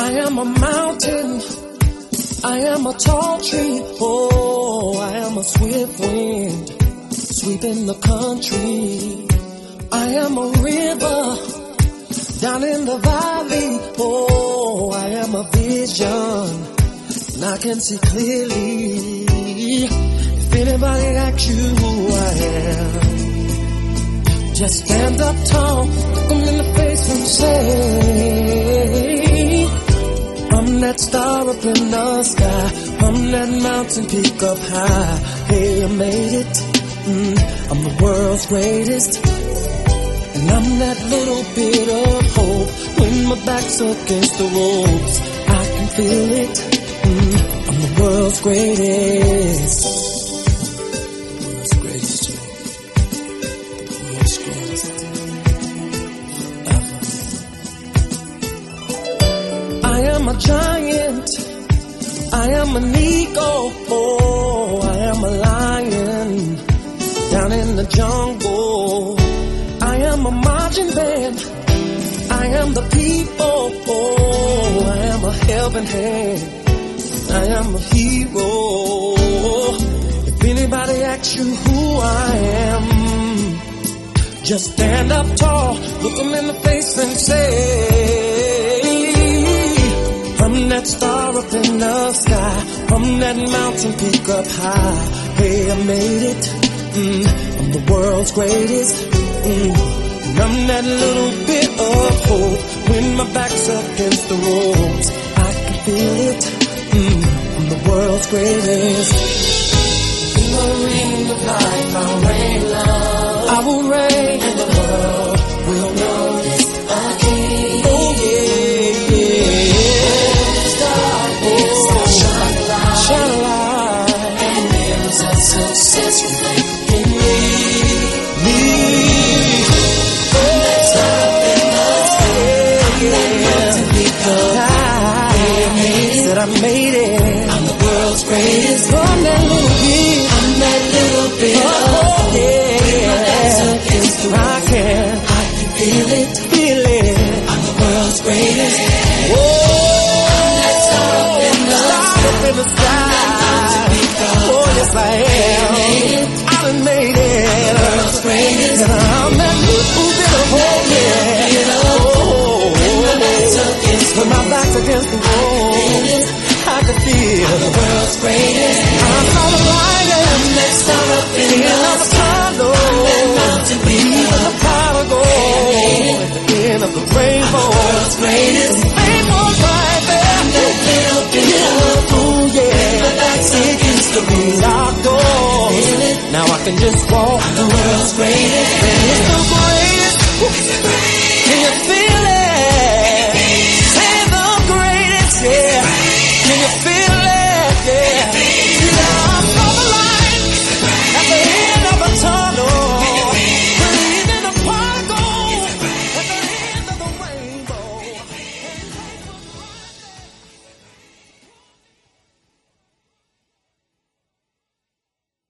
I am a mountain, I am a tall tree, oh, I am a swift wind, sweeping the country. I am a river, down in the valley, oh, I am a vision, and I can see clearly. If anybody asks you who I am, just stand up tall, look them in the face and say, I'm that star up in the sky, I'm that mountain peak up high. Hey, I made it, I'm the world's greatest, and I'm that little bit of hope. When my back's against the ropes, I can feel it, I'm the world's greatest. World's greatest, world's greatest ever. I am a giant, I am an eagle, oh, I am a lion, down in the jungle. I am a marching band, I am the people, oh, I am a helping hand, I am a hero. If anybody asks you who I am, just stand up tall, look them in the face and say, I'm that star up in the sky, I'm that mountain peak up high. Hey, I made it, I'm the world's greatest, and I'm that little bit of hope. When my back's against the ropes, I can feel it, I'm the world's greatest. In the ring of life, I'll reign love, I will reign, and the world will notice a king. Oh yeah, shine a light, and mirrors of success reflect in me. I'm that star up in the sky, I'm that mountain peak up high. Said I made it, I'm the world's greatest. I'm that little bit, I'm that little bit of hope. I can feel it, feel it. I'm the world's greatest. Whoa, I'm that star up in the sky. Oh, yes I am. I done made it. The world's greatest. And I'm that little bit of hope, yeah. Oh, when my back's against the wall, I can feel the world's greatest. I saw the light and that star up in the sky. To be the prodigal at the end of the rainbow. The world's greatest. Rainbow's right there. That little bit of ooh yeah. My back's against the locked door. Now I can just walk. I'm the world's greatest. And it's the greatest. Can you feel